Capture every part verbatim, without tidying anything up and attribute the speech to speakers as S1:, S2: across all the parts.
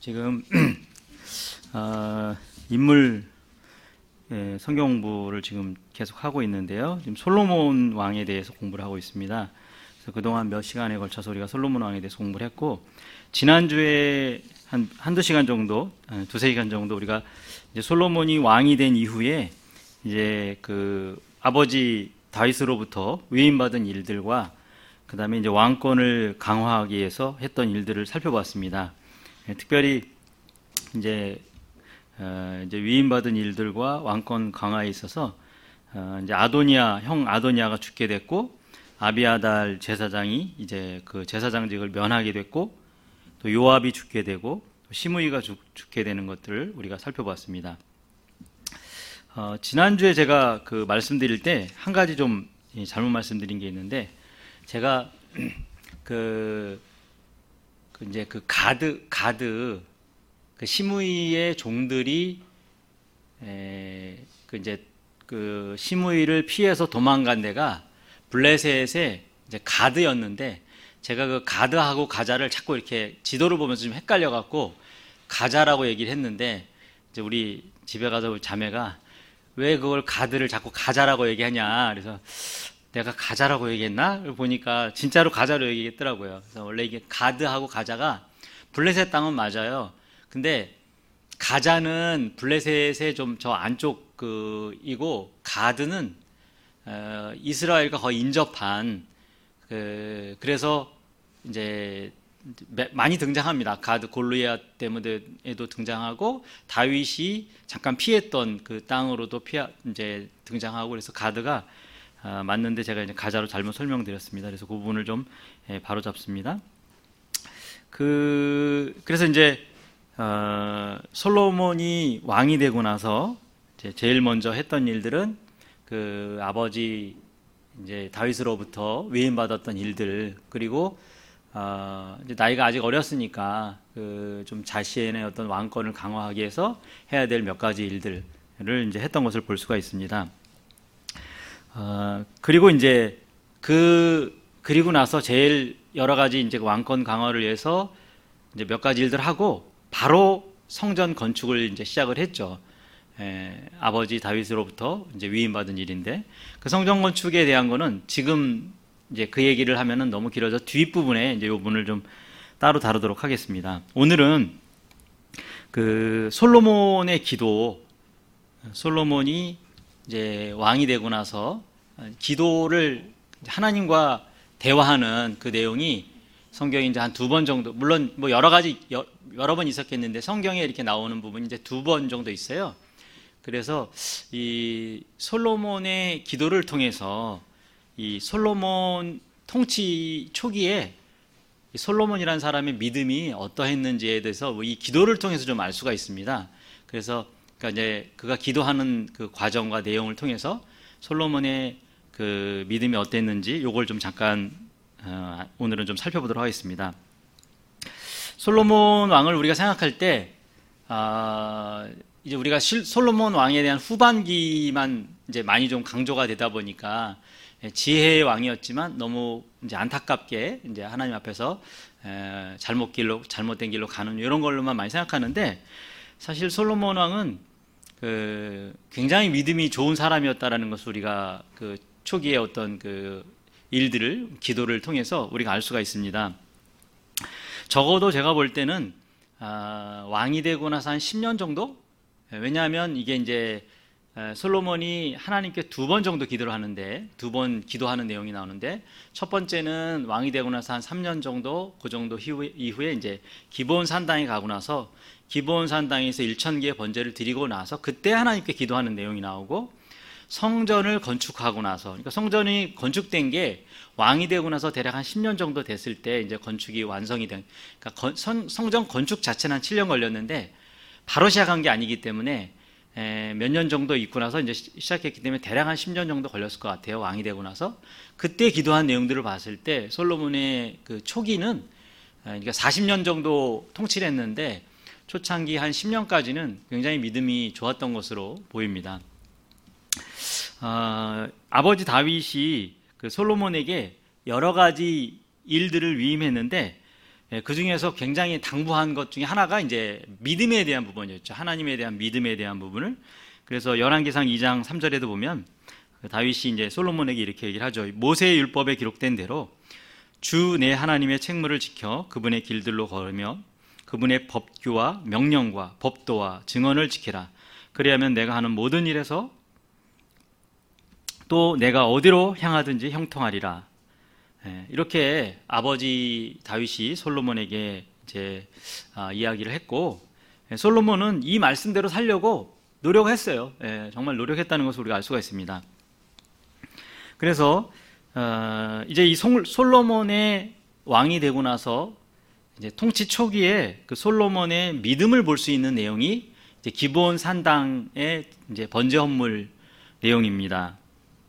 S1: 지금 어, 인물 예, 성경 공부를 지금 계속 하고 있는데요. 지금 솔로몬 왕에 대해서 공부를 하고 있습니다. 그래서 그동안 몇 시간에 걸쳐서 우리가 솔로몬 왕에 대해서 공부를 했고, 지난주에 한 한두 시간 정도, 두세 시간 정도 우리가 이제 솔로몬이 왕이 된 이후에 이제 그 아버지 다윗으로부터 위임받은 일들과 그 다음에 이제 왕권을 강화하기 위해서 했던 일들을 살펴봤습니다. 예, 특별히 이제 어, 이제 위임받은 일들과 왕권 강화에 있어서 어, 이제 아도니아 형 아도니아가 죽게 됐고, 아비아달 제사장이 이제 그 제사장직을 면하게 됐고, 또 요압이 죽게 되고, 또 시므이가 죽, 죽게 되는 것들을 우리가 살펴봤습니다. 어, 지난주에 제가 그 말씀드릴 때 한 가지 좀 잘못 말씀드린 게 있는데, 제가 그, 그 이제 그 가드 가드 그 시므이의 종들이 에, 그 이제 그 시므이를 피해서 도망간 데가 블레셋의 이제 가드였는데, 제가 그 가드하고 가자를 자꾸 이렇게 지도를 보면서 좀 헷갈려 갖고 가자라고 얘기를 했는데, 이제 우리 집에 가서 우리 자매가 왜 그걸 가드를 자꾸 가자라고 얘기하냐, 그래서 내가 가자라고 얘기했나? 보니까 진짜로 가자로 얘기했더라고요. 그래서 원래 이게 가드하고 가자가 블레셋 땅은 맞아요. 근데 가자는 블레셋의 좀 저 안쪽 그이고, 가드는 어, 이스라엘과 거의 인접한 그 그래서 이제 많이 등장합니다. 가드 골리앗 때문에도 등장하고, 다윗이 잠깐 피했던 그 땅으로도 피하, 이제 등장하고, 그래서 가드가 어, 맞는데 제가 이제 가자로 잘못 설명드렸습니다. 그래서 그 부분을 좀 예, 바로 잡습니다. 그 그래서 이제 어, 솔로몬이 왕이 되고 나서 이제 제일 먼저 했던 일들은 그 아버지 이제 다윗으로부터 위임받았던 일들, 그리고 어, 이제 나이가 아직 어렸으니까 그 좀 자신의 어떤 왕권을 강화하기 위해서 해야 될 몇 가지 일들을 이제 했던 것을 볼 수가 있습니다. 어, 그리고 이제 그 그리고 나서 제일 여러 가지 이제 왕권 강화를 위해서 이제 몇 가지 일들 하고 바로 성전 건축을 이제 시작을 했죠. 에, 아버지 다윗으로부터 이제 위임받은 일인데, 그 성전 건축에 대한 거는 지금 이제 그 얘기를 하면은 너무 길어져 뒷부분에 이제 이 부분을 좀 따로 다루도록 하겠습니다. 오늘은 그 솔로몬의 기도, 솔로몬이 이제 왕이 되고 나서 기도를 하나님과 대화하는 그 내용이 성경에 이제 한 두 번 정도, 물론 뭐 여러 가지 여, 여러 번 있었겠는데 성경에 이렇게 나오는 부분이 이제 두 번 정도 있어요. 그래서 이 솔로몬의 기도를 통해서 이 솔로몬 통치 초기에 이 솔로몬이라는 사람의 믿음이 어떠했는지에 대해서 이 기도를 통해서 좀 알 수가 있습니다. 그래서 그러니까 이제 그가 기도하는 그 과정과 내용을 통해서 솔로몬의 그 믿음이 어땠는지 요걸 좀 잠깐 어, 오늘은 좀 살펴보도록 하겠습니다. 솔로몬 왕을 우리가 생각할 때 아, 이제 우리가 실, 솔로몬 왕에 대한 후반기만 이제 많이 좀 강조가 되다 보니까 지혜의 왕이었지만 너무 이제 안타깝게 이제 하나님 앞에서 에, 잘못 길로 잘못된 길로 가는 이런 걸로만 많이 생각하는데, 사실 솔로몬 왕은 그 굉장히 믿음이 좋은 사람이었다라는 것을 우리가 그 초기에 어떤 그 일들을 기도를 통해서 우리가 알 수가 있습니다. 적어도 제가 볼 때는 아, 왕이 되고 나서 한 십 년 정도? 왜냐하면 이게 이제 솔로몬이 하나님께 두 번 정도 기도를 하는데, 두 번 기도하는 내용이 나오는데, 첫 번째는 왕이 되고 나서 한 삼 년 정도, 그 정도 이후에, 이후에 이제 기브온 산당에 가고 나서 기브온 산당에서 일천 개의 번제를 드리고 나서 그때 하나님께 기도하는 내용이 나오고, 성전을 건축하고 나서, 그러니까 성전이 건축된 게 왕이 되고 나서 대략 한 십 년 정도 됐을 때 이제 건축이 완성이 된, 그러니까 건, 성, 성전 건축 자체는 한 칠 년 걸렸는데 바로 시작한 게 아니기 때문에 몇 년 정도 있고 나서 이제 시작했기 때문에 대략 한 십 년 정도 걸렸을 것 같아요. 왕이 되고 나서. 그때 기도한 내용들을 봤을 때 솔로몬의 그 초기는 그러니까 사십 년 정도 통치를 했는데, 초창기 한 십 년까지는 굉장히 믿음이 좋았던 것으로 보입니다. 어, 아버지 다윗이 그 솔로몬에게 여러 가지 일들을 위임했는데, 예, 그 중에서 굉장히 당부한 것 중에 하나가 이제 믿음에 대한 부분이었죠. 하나님에 대한 믿음에 대한 부분을. 그래서 열왕기상 이 장 삼 절에도 보면 다윗이 이제 솔로몬에게 이렇게 얘기를 하죠. 모세의 율법에 기록된 대로 주 내 하나님의 책무를 지켜 그분의 길들로 걸으며 그분의 법규와 명령과 법도와 증언을 지키라. 그리하면 내가 하는 모든 일에서 또 내가 어디로 향하든지 형통하리라. 이렇게 아버지 다윗이 솔로몬에게 이제 아, 이야기를 했고, 솔로몬은 이 말씀대로 살려고 노력했어요. 예, 정말 노력했다는 것을 우리가 알 수가 있습니다. 그래서 어, 이제 이 솔로몬의 왕이 되고 나서 이제 통치 초기에 그 솔로몬의 믿음을 볼 수 있는 내용이 이제 기브온 산당의 이제 번제 헌물 내용입니다.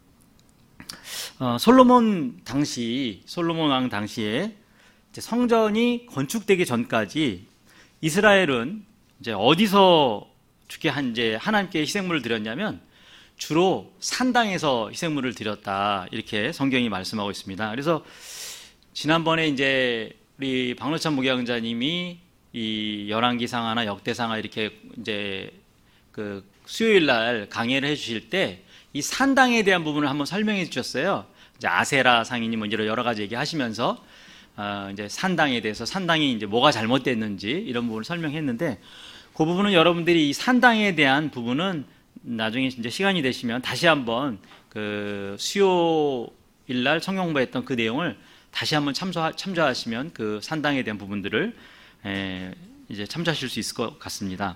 S1: 어, 솔로몬 당시, 솔로몬 왕 당시에 이제 성전이 건축되기 전까지 이스라엘은 이제 어디서 주께 한 이제 하나님께 희생물을 드렸냐면 주로 산당에서 희생물을 드렸다, 이렇게 성경이 말씀하고 있습니다. 그래서 지난번에 이제 우리 박노찬 목양자님이 이 열왕기상하나 역대상하 이렇게 이제 그 수요일 날 강의를 해주실 때 이 산당에 대한 부분을 한번 설명해 주셨어요. 이제 아세라 상이니 뭐 이런 여러 가지 얘기하시면서 어 이제 산당에 대해서, 산당이 이제 뭐가 잘못됐는지 이런 부분을 설명했는데, 그 부분은 여러분들이 이 산당에 대한 부분은 나중에 이제 시간이 되시면 다시 한번 그 수요일 날 성경공부했던 그 내용을 다시 한번 참조 참조하시면 그 산당에 대한 부분들을 에 이제 참조하실 수 있을 것 같습니다.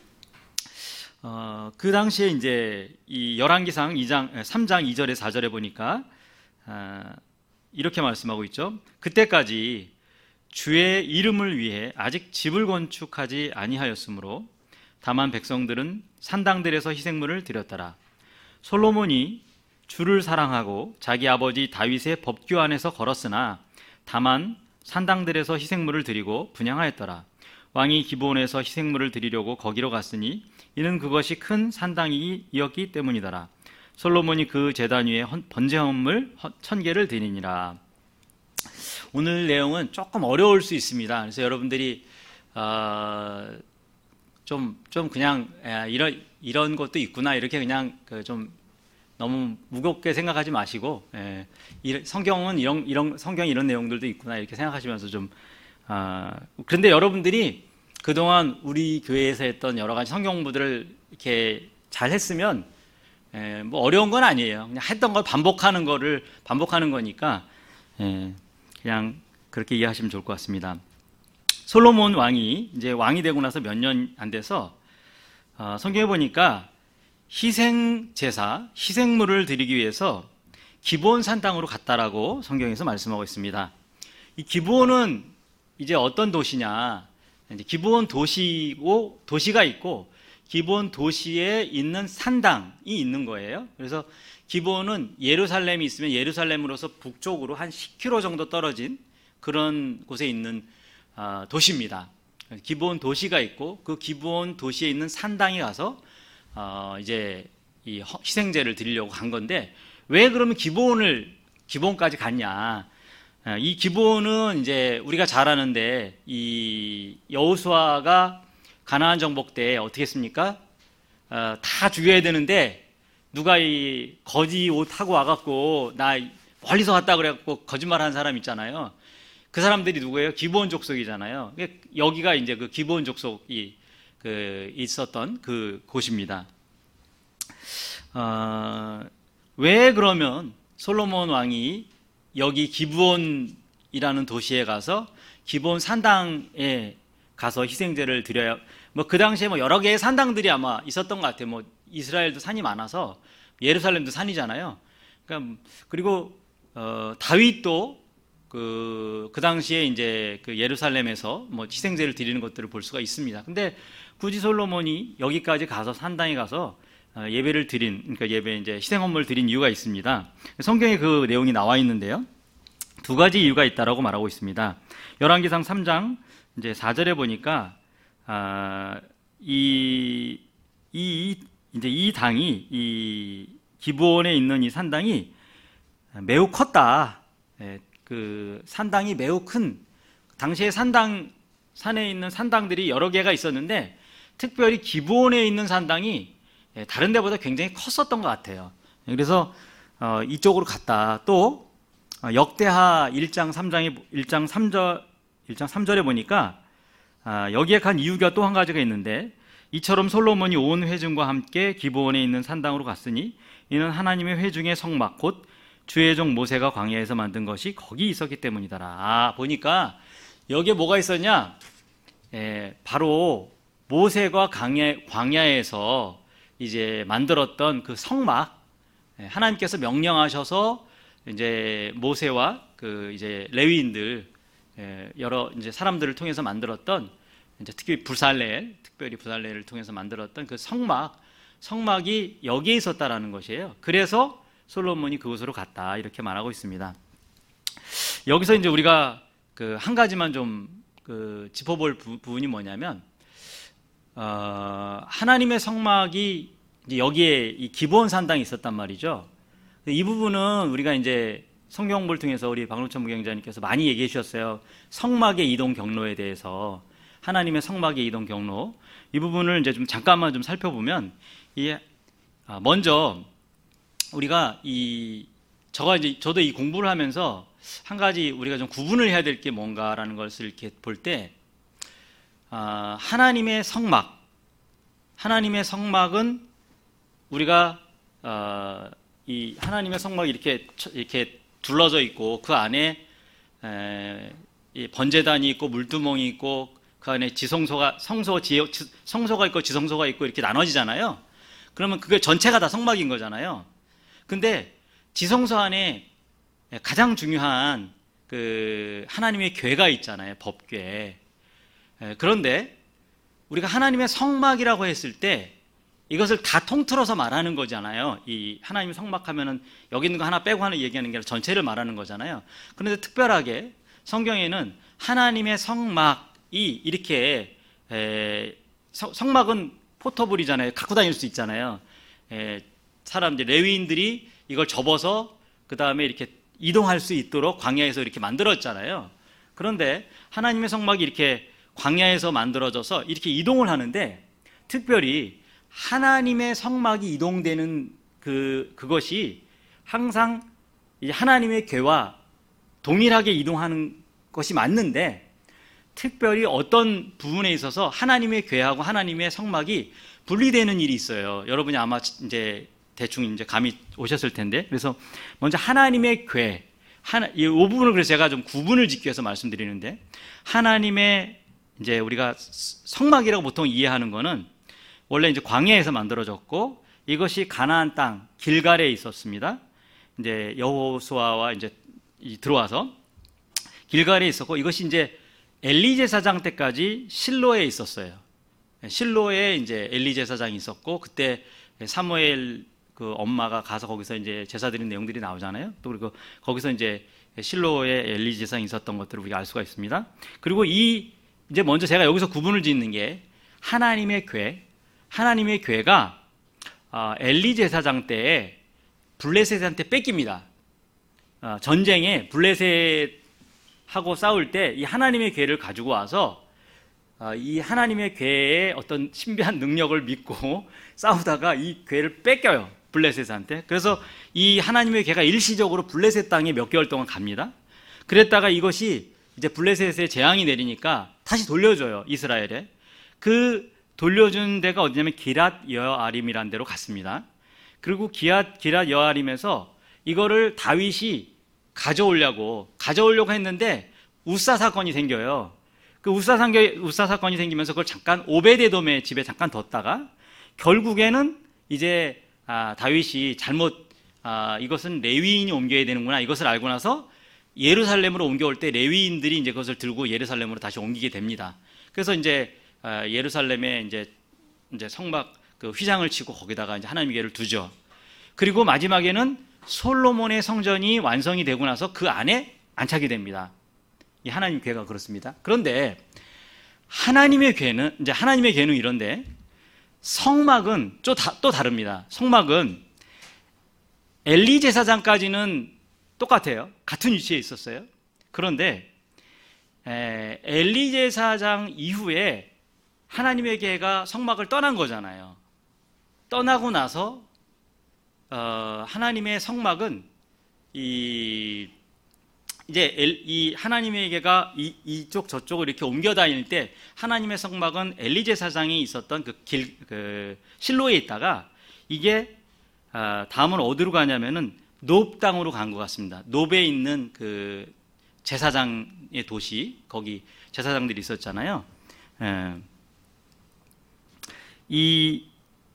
S1: 어, 그 당시에 이제 이 열왕기상 이 장, 삼 장 이 절에 사 절에 보니까 아, 이렇게 말씀하고 있죠. 그때까지 주의 이름을 위해 아직 집을 건축하지 아니하였으므로 다만 백성들은 산당들에서 희생물을 드렸더라. 솔로몬이 주를 사랑하고 자기 아버지 다윗의 법규 안에서 걸었으나 다만 산당들에서 희생물을 드리고 분향하였더라. 왕이 기브온에서 희생물을 드리려고 거기로 갔으니 이는 그것이 큰 산당이었기 때문이더라. 솔로몬이 그 제단 위에 번제 헌물 천 개를 드리니라. 오늘 내용은 조금 어려울 수 있습니다. 그래서 여러분들이 어, 좀, 좀 그냥 야, 이런 이런 것도 있구나, 이렇게 그냥 그 좀 너무 무겁게 생각하지 마시고, 예, 성경은 이런 이런 성경 이런 내용들도 있구나, 이렇게 생각하시면서 좀 아, 그런데 여러분들이 그동안 우리 교회에서 했던 여러 가지 성경 공부들을 이렇게 잘 했으면 에, 뭐 어려운 건 아니에요. 그냥 했던 걸 반복하는 거를 반복하는 거니까 에, 그냥 그렇게 이해하시면 좋을 것 같습니다. 솔로몬 왕이 이제 왕이 되고 나서 몇 년 안 돼서 어, 성경에 보니까 희생 제사, 희생물을 드리기 위해서 기브온 산당으로 갔다라고 성경에서 말씀하고 있습니다. 이 기브온은 이제 어떤 도시냐? 이제 기브온 도시고 도시가 있고 기브온 도시에 있는 산당이 있는 거예요. 그래서 기브온은 예루살렘이 있으면 예루살렘으로서 북쪽으로 한 십 킬로미터 정도 떨어진 그런 곳에 있는 어, 도시입니다. 기브온 도시가 있고 그 기브온 도시에 있는 산당에 가서 어, 이제 이 희생제를 드리려고 간 건데, 왜 그러면 기브온을 기브온까지 갔냐? 이 기브온은 이제 우리가 잘 아는데 이 여호수아가 가나안 정복 때 어떻게 했습니까? 어, 다 죽여야 되는데 누가 이 거지 옷 하고 와갖고 나 멀리서 왔다 그래갖고 거짓말하는 사람 있잖아요. 그 사람들이 누구예요? 기브온 족속이잖아요. 여기가 이제 그 기브온 족속이 그 있었던 그 곳입니다. 어, 왜 그러면 솔로몬 왕이 여기 기브온이라는 도시에 가서 기브온 산당에 가서 희생제를 드려야, 뭐 그 당시에 뭐 여러 개의 산당들이 아마 있었던 것 같아요. 뭐 이스라엘도 산이 많아서 예루살렘도 산이잖아요. 그러니까 그리고 어, 다윗도 그, 그 당시에 이제 그 예루살렘에서 뭐 희생제를 드리는 것들을 볼 수가 있습니다. 근데 굳이 솔로몬이 여기까지 가서 산당에 가서 예배를 드린, 그러니까 예배 이제 희생헌물을 드린 이유가 있습니다. 성경에 그 내용이 나와 있는데요. 두 가지 이유가 있다라고 말하고 있습니다. 열왕기상 삼 장 이제 사 절에 보니까 아, 이, 이 이제 이 당이 이 기브온에 있는 이 산당이 매우 컸다. 예, 그 산당이 매우 큰, 당시에 산당, 산에 있는 산당들이 여러 개가 있었는데 특별히 기브온에 있는 산당이 다른 데보다 굉장히 컸었던 것 같아요. 그래서 이쪽으로 갔다. 또 역대하 일 장 삼 장에 일 장 삼 절 일 장 삼 절에 보니까 여기에 간 이유가 또 한 가지가 있는데, 이처럼 솔로몬이 온 회중과 함께 기브온에 있는 산당으로 갔으니 이는 하나님의 회중의 성막 곧 주의 종 모세가 광야에서 만든 것이 거기 있었기 때문이더라. 아, 보니까 여기에 뭐가 있었냐? 에, 바로 모세가 광야, 광야에서 이제 만들었던 그 성막, 에, 하나님께서 명령하셔서 이제 모세와 그 이제 레위인들, 에, 여러 이제 사람들을 통해서 만들었던, 이제 특히 부살렐, 특별히 부살렐을 통해서 만들었던 그 성막, 성막이 여기에 있었다라는 것이에요. 그래서 솔로몬이 그곳으로 갔다, 이렇게 말하고 있습니다. 여기서 이제 우리가 그 한 가지만 좀 그 짚어볼 부, 부분이 뭐냐면, 어, 하나님의 성막이 이제 여기에 이 기브온 산당이 있었단 말이죠. 이 부분은 우리가 이제 성경 공부를 통해서 우리 박노천 목양자님께서 많이 얘기해 주셨어요. 성막의 이동 경로에 대해서, 하나님의 성막의 이동 경로, 이 부분을 이제 좀 잠깐만 좀 살펴보면, 이 아, 먼저 우리가 이 저가 이제 저도 이 공부를 하면서 한 가지 우리가 좀 구분을 해야 될 게 뭔가라는 것을 이렇게 볼 때, 아, 하나님의 성막, 하나님의 성막은 우리가 어, 이 하나님의 성막이 이렇게 이렇게 둘러져 있고 그 안에 에, 이 번제단이 있고 물두멍이 있고 그 안에 지성소가 성소 지, 성소가 있고 지성소가 있고 이렇게 나눠지잖아요. 그러면 그게 전체가 다 성막인 거잖아요. 근데 지성소 안에 가장 중요한 그 하나님의 궤가 있잖아요. 법궤. 그런데 우리가 하나님의 성막이라고 했을 때 이것을 다 통틀어서 말하는 거잖아요. 이 하나님의 성막하면은 여기 있는 거 하나 빼고 하나 얘기하는 게 아니라 전체를 말하는 거잖아요. 그런데 특별하게 성경에는 하나님의 성막이 이렇게 에, 성, 성막은 포터블이잖아요. 갖고 다닐 수 있잖아요. 에, 사람들 레위인들이 이걸 접어서 그 다음에 이렇게 이동할 수 있도록 광야에서 이렇게 만들었잖아요. 그런데 하나님의 성막이 이렇게 광야에서 만들어져서 이렇게 이동을 하는데, 특별히 하나님의 성막이 이동되는 그, 그것이 항상 이 하나님의 궤와 동일하게 이동하는 것이 맞는데, 특별히 어떤 부분에 있어서 하나님의 궤하고 하나님의 성막이 분리되는 일이 있어요. 여러분이 아마 이제 대충 이제 감이 오셨을 텐데, 그래서 먼저 하나님의 궤, 하나, 이 부분을 그래서 제가 좀 구분을 짓기 위해서 말씀드리는데, 하나님의 이제 우리가 성막이라고 보통 이해하는 거는 원래 이제 광야에서 만들어졌고, 이것이 가나안 땅 길갈에 있었습니다. 이제 여호수아와 이제 들어와서 길갈에 있었고, 이것이 이제 엘리 제사장 때까지 실로에 있었어요. 실로에 이제 엘리 제사장이 있었고, 그때 사무엘 그 엄마가 가서 거기서 이제 제사 드린 내용들이 나오잖아요. 또 그리고 거기서 이제 실로에 엘리 제사장이 있었던 것들을 우리가 알 수가 있습니다. 그리고 이 이제 먼저 제가 여기서 구분을 짓는 게, 하나님의 궤, 하나님의 궤가 엘리 제사장 때에 블레셋한테 뺏깁니다. 전쟁에 블레셋하고 싸울 때 이 하나님의 궤를 가지고 와서 이 하나님의 궤의 어떤 신비한 능력을 믿고 싸우다가 이 궤를 뺏겨요, 블레셋한테. 그래서 이 하나님의 궤가 일시적으로 블레셋 땅에 몇 개월 동안 갑니다. 그랬다가 이것이 이제 블레셋에 재앙이 내리니까 다시 돌려줘요, 이스라엘에. 그 돌려준 데가 어디냐면 기랏 여아림이라는 데로 갔습니다. 그리고 기랏 기랏 여아림에서 이거를 다윗이 가져오려고 가져오려고 했는데 우사 사건이 생겨요. 그 우사, 상겨, 우사 사건이 생기면서 그걸 잠깐 오베데돔의 집에 잠깐 뒀다가 결국에는 이제 아, 다윗이 잘못 아, 이것은 레위인이 옮겨야 되는구나, 이것을 알고 나서 예루살렘으로 옮겨올 때 레위인들이 이제 그것을 들고 예루살렘으로 다시 옮기게 됩니다. 그래서 이제 아, 예루살렘에 이제 이제 성막 그 휘장을 치고 거기다가 이제 하나님의 궤를 두죠. 그리고 마지막에는 솔로몬의 성전이 완성이 되고 나서 그 안에 안착이 됩니다. 이 하나님 궤가 그렇습니다. 그런데 하나님의 궤는 이제 하나님의 궤는 이런데, 성막은 또, 다, 또 다릅니다. 성막은 엘리 제사장까지는 똑같아요. 같은 위치에 있었어요. 그런데 에, 엘리 제사장 이후에 하나님의 계가 성막을 떠난 거잖아요. 떠나고 나서 어, 하나님의 성막은 이 이제 엘, 이 하나님의 계가 이, 이쪽 저쪽을 이렇게 옮겨 다닐 때 하나님의 성막은 엘리 제사장이 있었던 그 길, 그 실로에 있다가 이게 아, 다음은 어디로 가냐면은 노브 땅으로 간 것 같습니다. 노브에 있는 그 제사장의 도시, 거기 제사장들이 있었잖아요. 예. 이,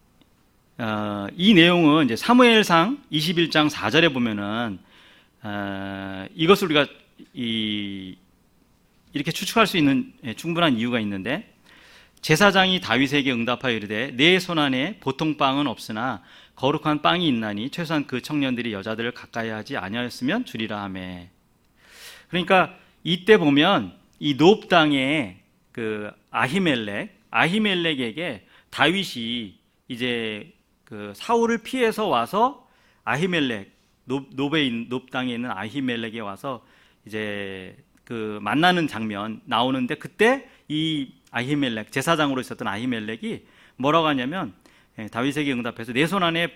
S1: 어, 이 내용은 이제 사무엘상 이십일 장 사 절에 보면은 어, 이것을 우리가 이, 이렇게 추측할 수 있는 예, 충분한 이유가 있는데, 제사장이 다윗에게 응답하여 이르되 내 손안에 보통 빵은 없으나 거룩한 빵이 있나니 최소한 그 청년들이 여자들을 가까이 하지 아니하였으면 주리라 하매. 그러니까 이때 보면 이 노브 땅에 그 아히멜렉, 아히멜렉에게 다윗이 이제 그 사울을 피해서 와서 아히멜렉, 노브에 노브 땅에 있는 아히멜렉에 와서 이제 그 만나는 장면 나오는데, 그때 이 아히멜렉, 제사장으로 있었던 아히멜렉이 뭐라고 하냐면, 다윗에게 응답해서 내 손 안에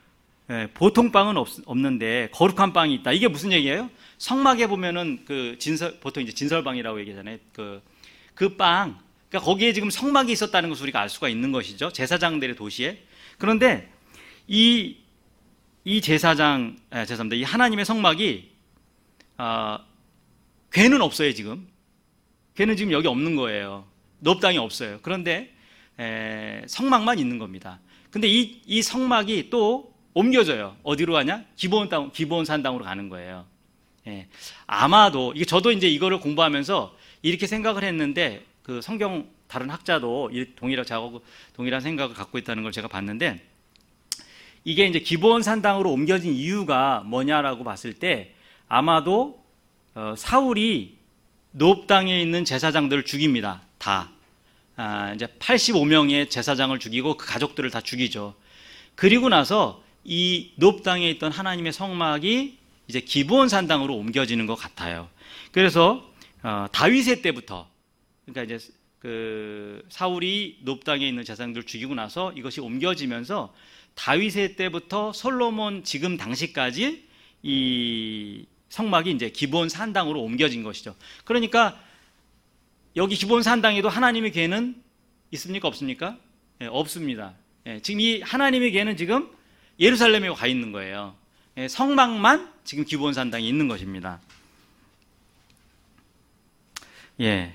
S1: 보통 빵은 없, 없는데 거룩한 빵이 있다. 이게 무슨 얘기예요? 성막에 보면은 그 진설, 보통 이제 진설방이라고 얘기하잖아요. 그, 그 빵, 그러니까 거기에 지금 성막이 있었다는 것을 우리가 알 수가 있는 것이죠. 제사장들의 도시에. 그런데 이, 이 제사장, 아, 죄송합니다. 이 하나님의 성막이, 아, 괴는 없어요, 지금. 괴는 지금 여기 없는 거예요. 노브 땅이 없어요. 그런데 에, 성막만 있는 겁니다. 근데 이, 이 성막이 또 옮겨져요. 어디로 가냐? 기브온 땅, 기브온 산당으로 가는 거예요. 예. 아마도 이게 저도 이제 이거를 공부하면서 이렇게 생각을 했는데, 그 성경 다른 학자도 동일한 작업, 동일한 생각을 갖고 있다는 걸 제가 봤는데, 이게 이제 기브온 산당으로 옮겨진 이유가 뭐냐라고 봤을 때, 아마도 어, 사울이 노브 땅에 있는 제사장들을 죽입니다. 다. 아, 이제 팔십오 명의 제사장을 죽이고 그 가족들을 다 죽이죠. 그리고 나서 이 노브 땅에 있던 하나님의 성막이 이제 기브온 산당으로 옮겨지는 것 같아요. 그래서 어, 다윗의 때부터, 그러니까 이제 그 사울이 노브 땅에 있는 제사장들을 죽이고 나서 이것이 옮겨지면서 다윗의 때부터 솔로몬 지금 당시까지 이 성막이 이제 기브온 산당으로 옮겨진 것이죠. 그러니까 여기 기브온 산당에도 하나님의 계는 있습니까? 없습니까? 예, 없습니다. 예, 지금 이 하나님의 계는 지금 예루살렘에 가 있는 거예요. 예, 성막만 지금 기브온 산당에 있는 것입니다. 예,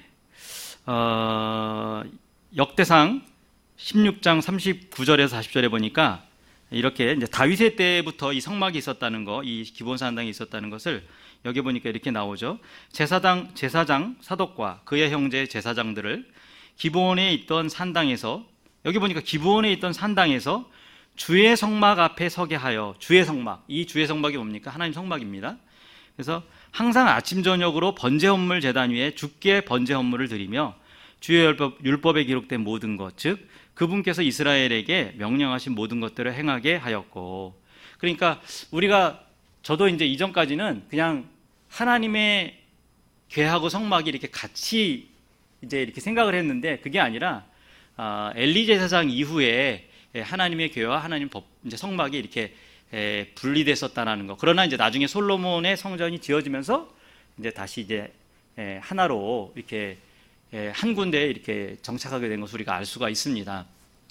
S1: 어, 역대상 십육 장 삼십구 절에서 사십 절에 보니까 이렇게 이제 다윗의 때부터 이 성막이 있었다는 거, 이 기브온 산당이 있었다는 것을 여기 보니까 이렇게 나오죠. 제사장, 제사장 사독과 그의 형제 제사장들을 기브온에 있던 산당에서, 여기 보니까 기브온에 있던 산당에서 주의 성막 앞에 서게 하여, 주의 성막, 이 주의 성막이 뭡니까? 하나님 성막입니다. 그래서 항상 아침 저녁으로 번제 헌물 제단 위에 주께 번제 헌물을 드리며 주의 율법, 율법에 기록된 모든 것, 즉 그분께서 이스라엘에게 명령하신 모든 것들을 행하게 하였고. 그러니까 우리가, 저도 이제 이전까지는 그냥 하나님의 궤하고 성막이 이렇게 같이 이제 이렇게 생각을 했는데, 그게 아니라 아, 엘리 제사장 이후에 하나님의 궤와 하나님 법, 이제 성막이 이렇게 에, 분리됐었다라는 거. 그러나 이제 나중에 솔로몬의 성전이 지어지면서 이제 다시 이제 에, 하나로 이렇게 에, 한 군데에 이렇게 정착하게 된 것을 우리가 알 수가 있습니다.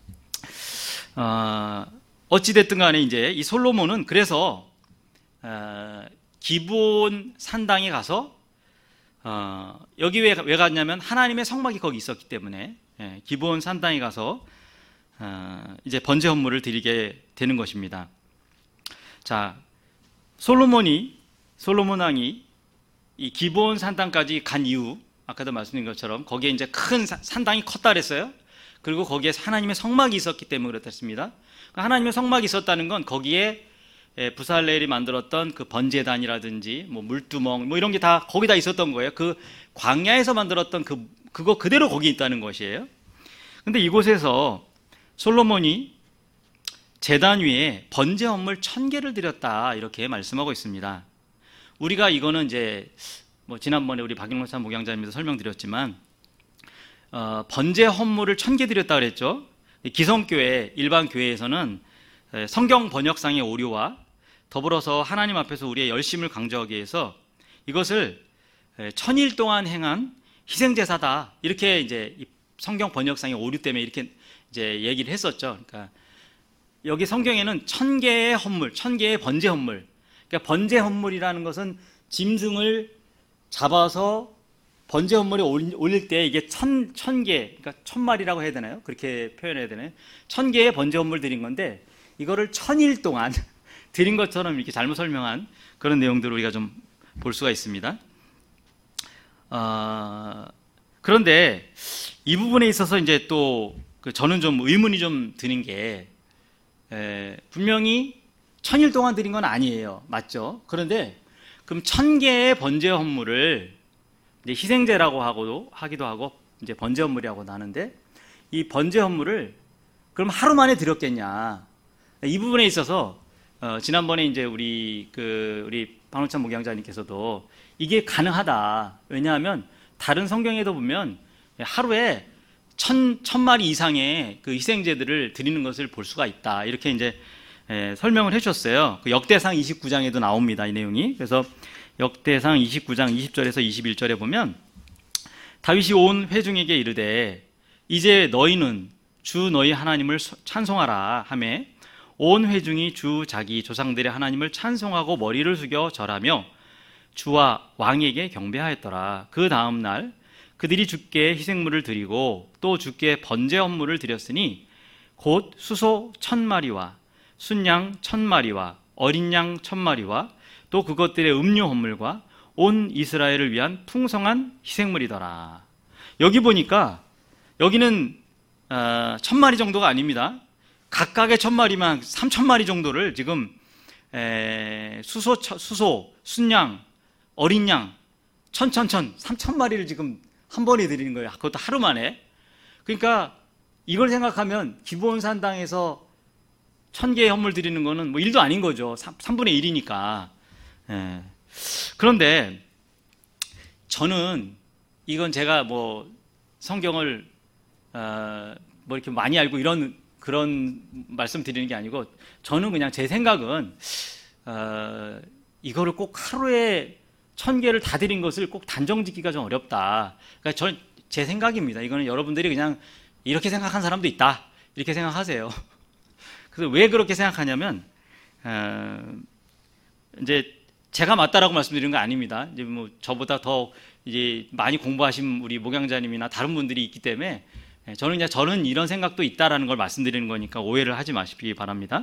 S1: 어, 어찌됐든 간에 이제 이 솔로몬은 그래서 어, 기브온 산당에 가서 어, 여기 왜, 왜 갔냐면 하나님의 성막이 거기 있었기 때문에 예, 기브온 산당에 가서 어, 이제 번제 헌물을 드리게 되는 것입니다. 자, 솔로몬이 솔로몬 왕이 이 기브온 산당까지 간 이유, 아까도 말씀드린 것처럼 거기에 이제 큰 산당이 컸다 그랬어요. 그리고 거기에 하나님의 성막이 있었기 때문에 그렇습니다. 하나님의 성막이 있었다는 건 거기에 부살렐이 만들었던 그 번제단이라든지 뭐 물두멍 뭐 이런 게 다 거기다 있었던 거예요. 그 광야에서 만들었던 그 그거 그대로 거기 있다는 것이에요. 근데 이곳에서 솔로몬이 제단 위에 번제 헌물 천 개를 드렸다 이렇게 말씀하고 있습니다. 우리가 이거는 이제 뭐 지난번에 우리 박영찬 목양자님께서 설명드렸지만 어, 번제 헌물을 천 개 드렸다 그랬죠. 기성교회 일반 교회에서는 성경 번역상의 오류와 더불어서 하나님 앞에서 우리의 열심을 강조하기 위해서 이것을 천일 동안 행한 희생제사다 이렇게 이제 성경 번역상의 오류 때문에 이렇게 이제 얘기를 했었죠. 그러니까 여기 성경에는 천 개의 헌물, 천 개의 번제 헌물. 그러니까 번제 헌물이라는 것은 짐승을 잡아서 번제 헌물에 올릴 때 이게 천, 천 개, 그러니까 천 마리라고 해야 되나요? 그렇게 표현해야 되나요? 천 개의 번제 헌물 드린 건데 이거를 천일 동안 드린 것처럼 이렇게 잘못 설명한 그런 내용들을 우리가 좀 볼 수가 있습니다. 어, 그런데 이 부분에 있어서 이제 또 그 저는 좀 의문이 좀 드는 게 에, 분명히 천일 동안 드린 건 아니에요. 맞죠? 그런데 그럼 천 개의 번제 헌물을 이제 희생제라고 하고도 하기도 하고 이제 번제 헌물이라고도 하는데 이 번제 헌물을 그럼 하루 만에 드렸겠냐? 이 부분에 있어서 어, 지난번에 이제 우리 그 우리 박노찬 목양자님께서도 이게 가능하다. 왜냐하면 다른 성경에도 보면 하루에 천, 천 마리 이상의 그 희생제들을 드리는 것을 볼 수가 있다. 이렇게 이제 에, 설명을 해주셨어요. 그 역대상 이십구 장에도 나옵니다. 이 내용이. 그래서 역대상 이십구 장 이십 절에서 이십일 절에 보면 다윗이 온 회중에게 이르되 이제 너희는 주 너희 하나님을 찬송하라 하매 온 회중이 주 자기 조상들의 하나님을 찬송하고 머리를 숙여 절하며 주와 왕에게 경배하였더라. 그 다음 날 그들이 주께 희생물을 드리고 또 주께 번제 헌물을 드렸으니 곧 수소 천 마리와 순양 천 마리와 어린 양 천 마리와 또 그것들의 음료 헌물과 온 이스라엘을 위한 풍성한 희생물이더라. 여기 보니까 여기는 어, 천 마리 정도가 아닙니다. 각각의 천 마리만 삼천 마리 정도를 지금 에, 수소, 수소, 순양, 어린 양, 천천천, 삼천 마리를 지금 한 번에 드리는 거예요. 그것도 하루 만에. 그러니까 이걸 생각하면 기브온산당에서 천 개의 헌물 드리는 거는 뭐 일도 아닌 거죠. 삼분의 일이니까. 예. 그런데 저는 이건 제가 뭐 성경을 어, 뭐 이렇게 많이 알고 이런 그런 말씀 드리는 게 아니고 저는 그냥 제 생각은 어, 이거를 꼭 하루에 천 개를 다 드린 것을 꼭 단정 짓기가 좀 어렵다. 그러니까 저, 제 생각입니다. 이거는 여러분들이 그냥 이렇게 생각한 사람도 있다. 이렇게 생각하세요. 그래서 왜 그렇게 생각하냐면 어, 이제 제가 맞다라고 말씀드리는 거 아닙니다. 이제 뭐 저보다 더 이제 많이 공부하신 우리 목양자님이나 다른 분들이 있기 때문에 저는 그냥 저는 이런 생각도 있다라는 걸 말씀드리는 거니까 오해를 하지 마시기 바랍니다.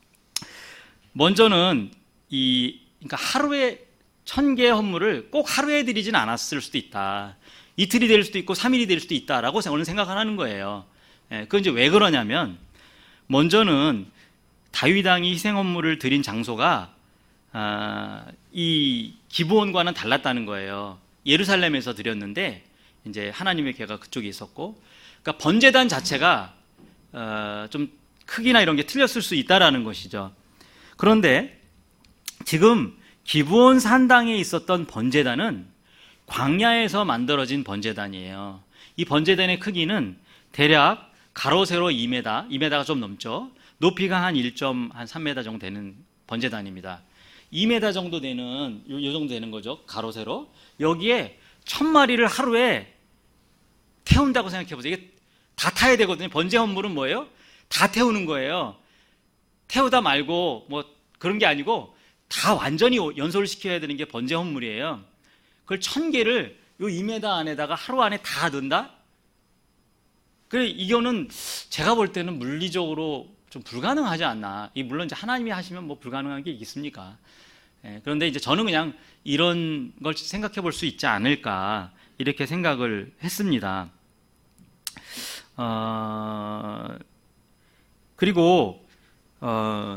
S1: 먼저는 이 그러니까 하루에 천 개의 헌물을 꼭 하루에 드리진 않았을 수도 있다. 이틀이 될 수도 있고 삼 일이 될 수도 있다라고 저는 생각을 하는 거예요. 예, 그건 이제 왜 그러냐면 먼저는 다윗 왕이 희생 헌물을 드린 장소가 아, 이 기브온과는 달랐다는 거예요. 예루살렘에서 드렸는데 이제 하나님의 궤가 그쪽에 있었고, 그러니까 번제단 자체가 어, 좀 크기나 이런 게 틀렸을 수 있다라는 것이죠. 그런데 지금 기브온 산당에 있었던 번제단은 광야에서 만들어진 번제단이에요. 이 번제단의 크기는 대략 가로 세로 이 미터, 이 미터가 좀 넘죠. 높이가 한 일 점 삼 미터 정도 되는 번제단입니다. 이 미터 정도 되는 요, 요 정도 되는 거죠. 가로 세로. 여기에 천 마리를 하루에 태운다고 생각해 보세요. 이게 다 타야 되거든요. 번제 헌물은 뭐예요? 다 태우는 거예요. 태우다 말고 뭐 그런 게 아니고 다 완전히 연소를 시켜야 되는 게 번제 헌물이에요. 그걸 천 개를 요 이 미터 안에다가 하루 안에 다 넣는다? 그래, 이거는 제가 볼 때는 물리적으로 좀 불가능하지 않나. 이 물론 이제 하나님이 하시면 뭐 불가능한 게 있습니까? 예, 그런데 이제 저는 그냥 이런 걸 생각해 볼 수 있지 않을까 이렇게 생각을 했습니다. 어, 그리고 어,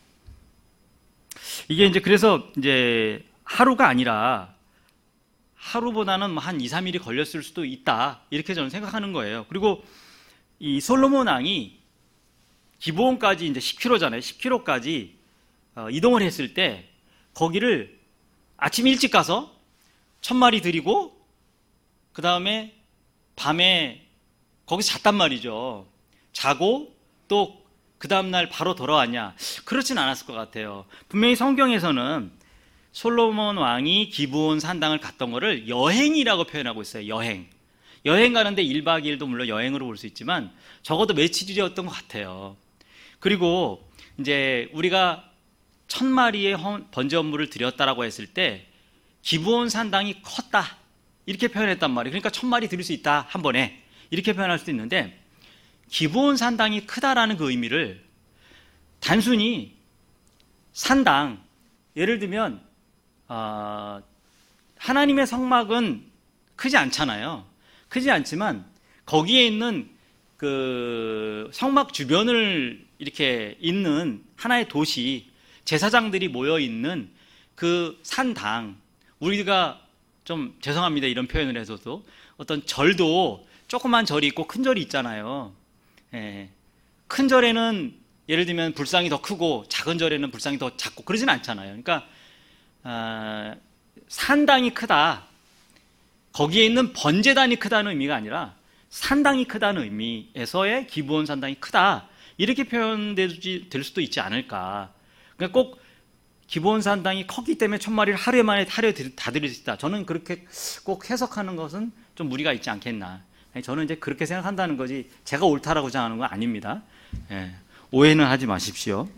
S1: 이게 이제 그래서 이제 하루가 아니라 하루보다는 한 이, 삼 일이 걸렸을 수도 있다 이렇게 저는 생각하는 거예요. 그리고 이 솔로몬 왕이 기브온까지 이제 십 킬로미터잖아요. 십 킬로미터까지 어, 이동을 했을 때 거기를 아침 일찍 가서 천 마리 드리고 그 다음에 밤에 거기서 잤단 말이죠. 자고 또 그 다음날 바로 돌아왔냐? 그렇진 않았을 것 같아요. 분명히 성경에서는 솔로몬 왕이 기브온 산당을 갔던 거를 여행이라고 표현하고 있어요. 여행. 여행 가는데 일 박 이 일도 물론 여행으로 볼 수 있지만 적어도 며칠이었던 것 같아요. 그리고 이제 우리가 천 마리의 번제 업무를 드렸다라고 했을 때 기브온 산당이 컸다 이렇게 표현했단 말이에요. 그러니까 천 마리 드릴 수 있다 한 번에 이렇게 표현할 수도 있는데, 기브온 산당이 크다라는 그 의미를 단순히 산당, 예를 들면 어, 하나님의 성막은 크지 않잖아요. 크지 않지만 거기에 있는 그 성막 주변을 이렇게 있는 하나의 도시, 제사장들이 모여 있는 그 산당, 우리가 좀 죄송합니다 이런 표현을 해서도 어떤 절도 조그만 절이 있고 큰 절이 있잖아요. 예. 큰 절에는 예를 들면 불상이 더 크고 작은 절에는 불상이 더 작고 그러진 않잖아요. 그러니까 어, 산당이 크다, 거기에 있는 번제단이 크다는 의미가 아니라 산당이 크다는 의미에서의 기브온 산당이 크다 이렇게 표현될 수도 있지 않을까. 그러니까 꼭 기브온 산당이 컸기 때문에 천 마리를 하루에 만에 하루에 다 드릴 수 있다, 저는 그렇게 꼭 해석하는 것은 좀 무리가 있지 않겠나. 저는 이제 그렇게 생각한다는 거지 제가 옳다라고 생각하는 건 아닙니다. 예, 오해는 하지 마십시오.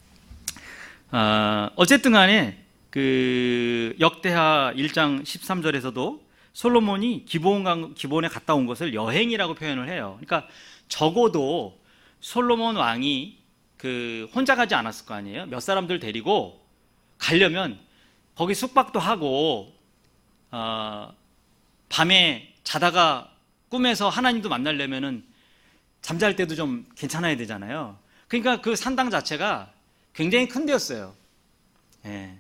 S1: 어, 어쨌든 간에 그 역대하 일 장 십삼 절에서도 솔로몬이 기브온, 기브온에 갔다 온 것을 여행이라고 표현을 해요. 그러니까 적어도 솔로몬 왕이 그 혼자 가지 않았을 거 아니에요. 몇 사람들 데리고 가려면 거기 숙박도 하고 어, 밤에 자다가 꿈에서 하나님도 만나려면은 잠잘 때도 좀 괜찮아야 되잖아요. 그러니까 그 산당 자체가 굉장히 큰 데였어요. 예.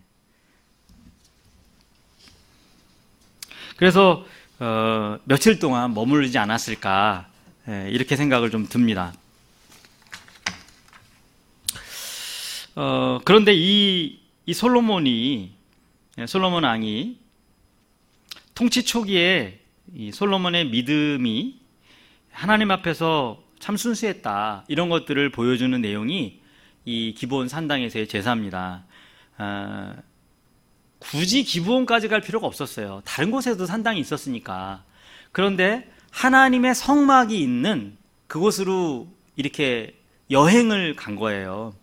S1: 그래서 어, 며칠 동안 머무르지 않았을까, 예, 이렇게 생각을 좀 듭니다. 어, 그런데 이, 이 솔로몬이 솔로몬 왕이 통치 초기에 이 솔로몬의 믿음이 하나님 앞에서 참 순수했다 이런 것들을 보여주는 내용이 이 기브온 산당에서의 제사입니다. 어, 굳이 기브온까지 갈 필요가 없었어요. 다른 곳에도 산당이 있었으니까. 그런데 하나님의 성막이 있는 그곳으로 이렇게 여행을 간 거예요.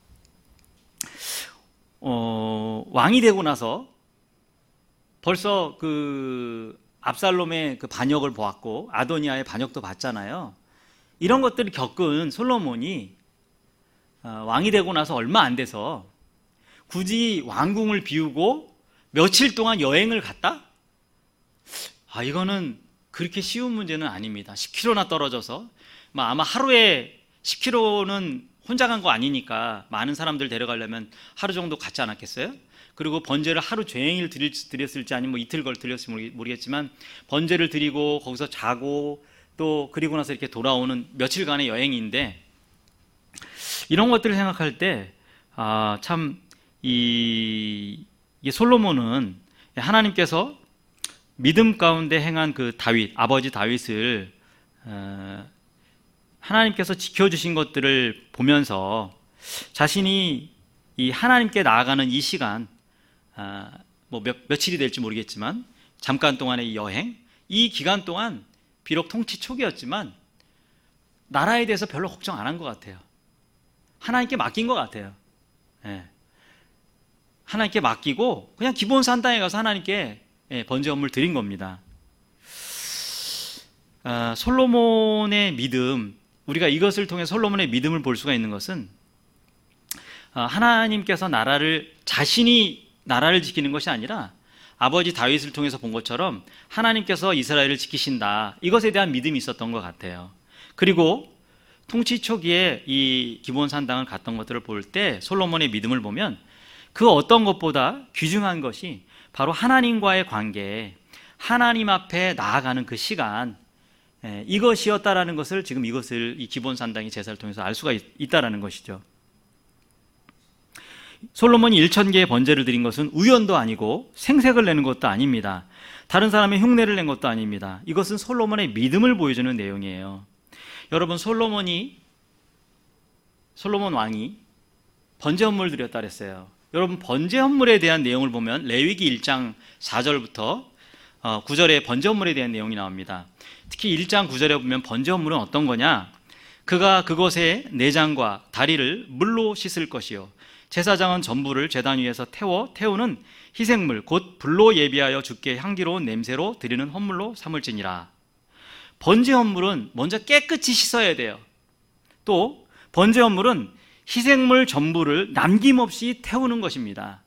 S1: 어, 왕이 되고 나서 벌써 그 압살롬의 그 반역을 보았고 아도니아의 반역도 봤잖아요. 이런 것들을 겪은 솔로몬이 어, 왕이 되고 나서 얼마 안 돼서 굳이 왕궁을 비우고 며칠 동안 여행을 갔다? 아, 이거는 그렇게 쉬운 문제는 아닙니다. 십 킬로미터나 떨어져서 아마 하루에 십 킬로미터는 혼자 간 거 아니니까 많은 사람들 데려가려면 하루 정도 갔지 않았겠어요? 그리고 번제를 하루 종일 드렸을지 아니면 뭐 이틀 걸 드렸을지 모르겠지만 번제를 드리고 거기서 자고 또 그리고 나서 이렇게 돌아오는 며칠간의 여행인데, 이런 것들을 생각할 때 아, 참 이, 이 솔로몬은 하나님께서 믿음 가운데 행한 그 다윗, 아버지 다윗을 어, 하나님께서 지켜주신 것들을 보면서 자신이 이 하나님께 나아가는 이 시간, 아, 뭐 몇, 며칠이 될지 모르겠지만 잠깐 동안의 이 여행, 이 기간 동안 비록 통치 초기였지만 나라에 대해서 별로 걱정 안 한 것 같아요. 하나님께 맡긴 것 같아요. 예. 하나님께 맡기고 그냥 기브온 산당에 가서 하나님께 예, 번제 업무를 드린 겁니다. 아, 솔로몬의 믿음, 우리가 이것을 통해 솔로몬의 믿음을 볼 수가 있는 것은 아, 하나님께서 나라를 자신이 나라를 지키는 것이 아니라 아버지 다윗을 통해서 본 것처럼 하나님께서 이스라엘을 지키신다, 이것에 대한 믿음이 있었던 것 같아요. 그리고 통치 초기에 이 기브온 산당을 갔던 것들을 볼 때 솔로몬의 믿음을 보면 그 어떤 것보다 귀중한 것이 바로 하나님과의 관계, 하나님 앞에 나아가는 그 시간, 예, 이것이었다라는 것을 지금 이것을 이 기브온 산당의 제사를 통해서 알 수가 있, 있다라는 것이죠. 솔로몬이 일천 개의 번제를 드린 것은 우연도 아니고 생색을 내는 것도 아닙니다. 다른 사람의 흉내를 낸 것도 아닙니다. 이것은 솔로몬의 믿음을 보여주는 내용이에요. 여러분, 솔로몬이 솔로몬 왕이 번제 헌물을 드렸다 그랬어요. 여러분, 번제 헌물에 대한 내용을 보면 레위기 일 장 사 절부터 구 절에 번제 헌물에 대한 내용이 나옵니다. 특히 일 장 구 절에 보면 번제 헌물은 어떤 거냐? 그가 그것의 내장과 다리를 물로 씻을 것이요 제사장은 전부를 제단 위에서 태워 태우는 희생물 곧 불로 예비하여 주께 향기로운 냄새로 드리는 헌물로 삼을지니라. 번제 헌물은 먼저 깨끗이 씻어야 돼요. 또 번제 헌물은 희생물 전부를 남김없이 태우는 것입니다.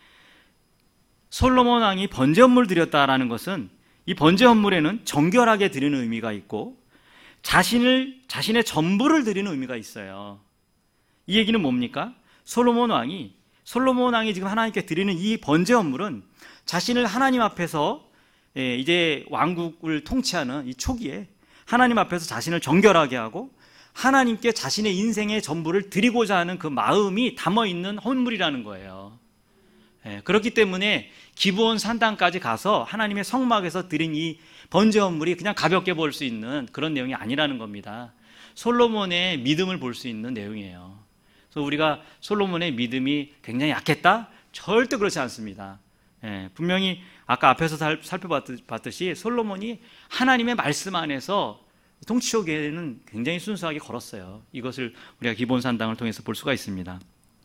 S1: 솔로몬 왕이 번제 헌물 드렸다라는 것은 이 번제 헌물에는 정결하게 드리는 의미가 있고 자신을 자신의 전부를 드리는 의미가 있어요. 이 얘기는 뭡니까? 솔로몬 왕이 솔로몬 왕이 지금 하나님께 드리는 이 번제 헌물은 자신을 하나님 앞에서 이제 왕국을 통치하는 이 초기에 하나님 앞에서 자신을 정결하게 하고 하나님께 자신의 인생의 전부를 드리고자 하는 그 마음이 담아있는 헌물이라는 거예요. 그렇기 때문에 기브온 산당까지 가서 하나님의 성막에서 드린 이 번제 헌물이 그냥 가볍게 볼 수 있는 그런 내용이 아니라는 겁니다. 솔로몬의 믿음을 볼 수 있는 내용이에요. 그래서 우리가 솔로몬의 믿음이 굉장히 약했다? 절대 그렇지 않습니다. 예, 분명히 아까 앞에서 살펴봤듯이 솔로몬이 하나님의 말씀 안에서 통치초기에는 굉장히 순수하게 걸었어요. 이것을 우리가 기브온 산당을 통해서 볼 수가 있습니다.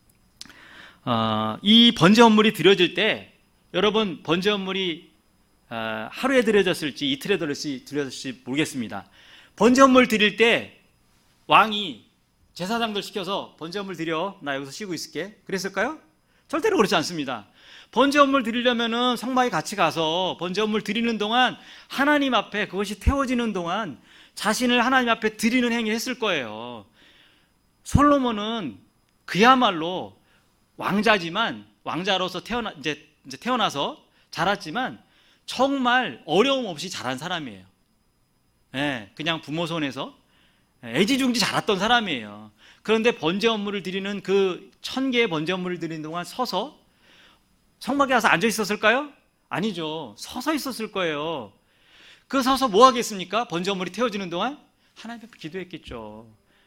S1: 어, 이 번제 헌물이 드려질 때 여러분, 번제 헌물이 어, 하루에 드려졌을지 이틀에 드려졌을지 모르겠습니다. 번제 헌물 드릴 때 왕이 제사장들 시켜서 번제 헌물 드려, 나 여기서 쉬고 있을게, 그랬을까요? 절대로 그렇지 않습니다. 번제 헌물 드리려면은 성막에 같이 가서 번제 헌물 드리는 동안 하나님 앞에 그것이 태워지는 동안 자신을 하나님 앞에 드리는 행위를 했을 거예요. 솔로몬은 그야말로 왕자지만 왕자로서 태어나 이제, 이제 태어나서 자랐지만 정말 어려움 없이 자란 사람이에요. 예, 그냥 부모 손에서 애지중지 자랐던 사람이에요. 그런데 번제 헌물을 드리는 그 천 개의 번제 헌물을 드리는 동안 서서 성막에 가서 앉아 있었을까요? 아니죠. 서서 있었을 거예요. 그 서서 뭐 하겠습니까? 번제 헌물이 태워지는 동안 하나님 앞에 기도했겠죠.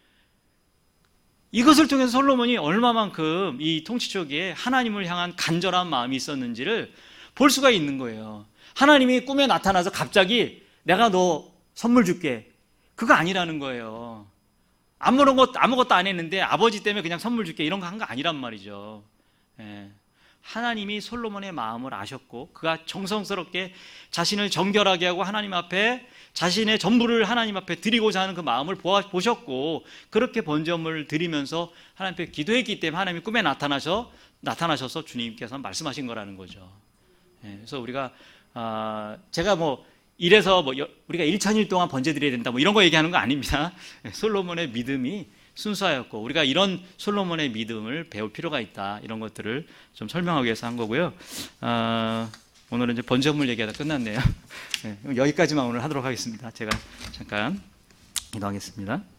S1: 이것을 통해서 솔로몬이 얼마만큼 이 통치 초기에 하나님을 향한 간절한 마음이 있었는지를 볼 수가 있는 거예요. 하나님이 꿈에 나타나서 갑자기 내가 너 선물 줄게, 그거 아니라는 거예요. 아무것도, 아무것도 안 했는데 아버지 때문에 그냥 선물 줄게, 이런 거 한 거 아니란 말이죠. 예. 하나님이 솔로몬의 마음을 아셨고 그가 정성스럽게 자신을 정결하게 하고 하나님 앞에 자신의 전부를 하나님 앞에 드리고자 하는 그 마음을 보셨고 그렇게 번제 헌물을 드리면서 하나님 앞에 기도했기 때문에 하나님이 꿈에 나타나셔, 나타나셔서 주님께서 말씀하신 거라는 거죠. 예. 그래서 우리가 아, 제가 뭐 이래서 뭐 우리가 일천 일 동안 번제 드려야 된다 뭐 이런 거 얘기하는 거 아닙니다. 솔로몬의 믿음이 순수하였고 우리가 이런 솔로몬의 믿음을 배울 필요가 있다, 이런 것들을 좀 설명하기 위해서 한 거고요. 아, 오늘은 이제 번제 헌물 얘기하다 끝났네요. 네, 여기까지만 오늘 하도록 하겠습니다. 제가 잠깐 이동하겠습니다.